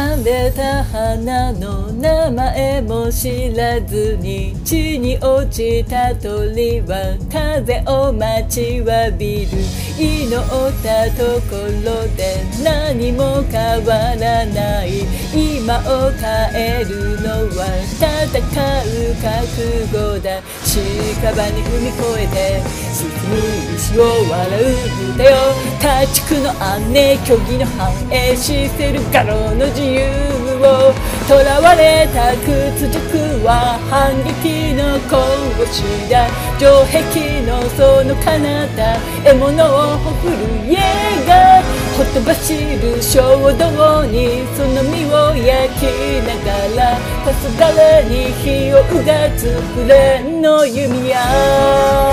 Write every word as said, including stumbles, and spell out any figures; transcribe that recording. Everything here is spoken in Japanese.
枯れた花の名前も知らずに地に落ちた鳥は風を待ちわびる。祈ったところで何も変わらない。今を変えるのは戦う覚悟だ。屍に踏み越えて進む石を笑う歌よ。家畜の姉虚偽の反映しせる画廊の自由を囚われた屈辱は反撃の拳だ。城壁のその彼方獲物をほふる家がほとばしる衝動にその身を焼きながら黄昏に火をうがつフレンの弓矢。